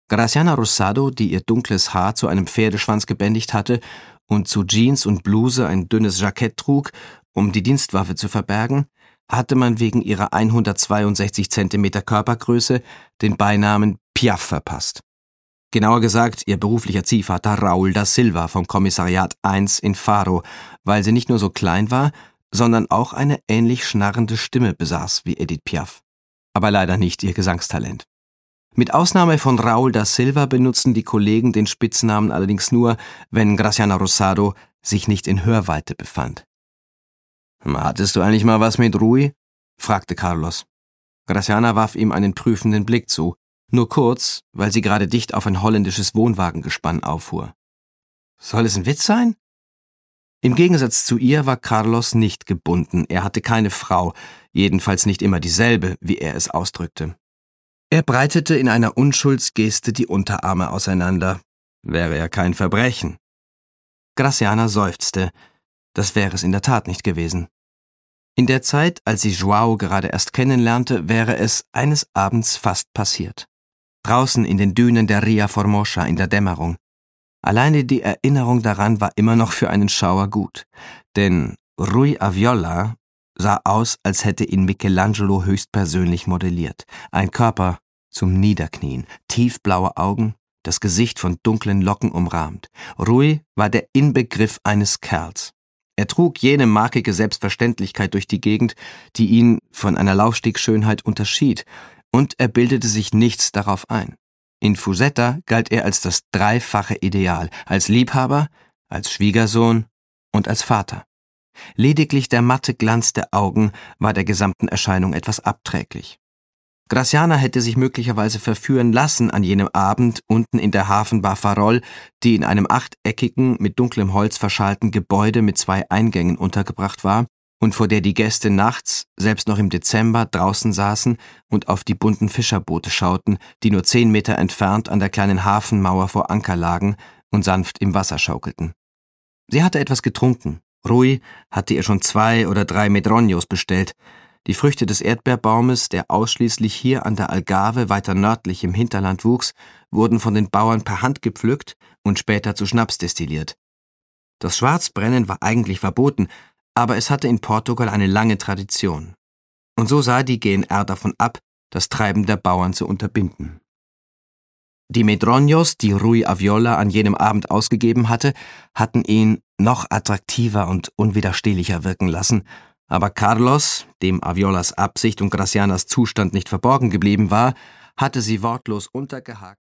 Graciana Rosado, die ihr dunkles Haar zu einem Pferdeschwanz gebändigt hatte und zu Jeans und Bluse ein dünnes Jackett trug, um die Dienstwaffe zu verbergen, hatte man wegen ihrer 162 Zentimeter Körpergröße den Beinamen Piaf verpasst. Genauer gesagt, ihr beruflicher Ziehvater Raúl da Silva vom Kommissariat 1 in Faro, weil sie nicht nur so klein war, sondern auch eine ähnlich schnarrende Stimme besaß wie Edith Piaf. Aber leider nicht ihr Gesangstalent. Mit Ausnahme von Raúl da Silva benutzten die Kollegen den Spitznamen allerdings nur, wenn Graciana Rosado sich nicht in Hörweite befand. »Hattest du eigentlich mal was mit Rui?« fragte Carlos. Graciana warf ihm einen prüfenden Blick zu, nur kurz, weil sie gerade dicht auf ein holländisches Wohnwagengespann auffuhr. »Soll es ein Witz sein?« Im Gegensatz zu ihr war Carlos nicht gebunden, er hatte keine Frau, jedenfalls nicht immer dieselbe, wie er es ausdrückte. Er breitete in einer Unschuldsgeste die Unterarme auseinander. Wäre ja kein Verbrechen. Graciana seufzte. Das wäre es in der Tat nicht gewesen. In der Zeit, als sie João gerade erst kennenlernte, wäre es eines Abends fast passiert. Draußen in den Dünen der Ria Formosa in der Dämmerung. Alleine die Erinnerung daran war immer noch für einen Schauer gut. Denn Rui Aviola sah aus, als hätte ihn Michelangelo höchstpersönlich modelliert. Ein Körper zum Niederknien, tiefblaue Augen, das Gesicht von dunklen Locken umrahmt. Rui war der Inbegriff eines Kerls. Er trug jene markige Selbstverständlichkeit durch die Gegend, die ihn von einer Laufstegschönheit unterschied, und er bildete sich nichts darauf ein. In Fussetta galt er als das dreifache Ideal, als Liebhaber, als Schwiegersohn und als Vater. Lediglich der matte Glanz der Augen war der gesamten Erscheinung etwas abträglich. Graciana hätte sich möglicherweise verführen lassen an jenem Abend unten in der Hafenbar Farol, die in einem achteckigen, mit dunklem Holz verschalten Gebäude mit 2 Eingängen untergebracht war und vor der die Gäste nachts, selbst noch im Dezember, draußen saßen und auf die bunten Fischerboote schauten, die nur 10 Meter entfernt an der kleinen Hafenmauer vor Anker lagen und sanft im Wasser schaukelten. Sie hatte etwas getrunken. Rui hatte ihr schon 2 oder 3 Medronhos bestellt. Die Früchte des Erdbeerbaumes, der ausschließlich hier an der Algarve weiter nördlich im Hinterland wuchs, wurden von den Bauern per Hand gepflückt und später zu Schnaps destilliert. Das Schwarzbrennen war eigentlich verboten, aber es hatte in Portugal eine lange Tradition. Und so sah die GNR davon ab, das Treiben der Bauern zu unterbinden. Die Medronhos, die Rui Aviola an jenem Abend ausgegeben hatte, hatten ihn noch attraktiver und unwiderstehlicher wirken lassen, aber Carlos, dem Aviolas Absicht und Gracianas Zustand nicht verborgen geblieben war, hatte sie wortlos untergehakt.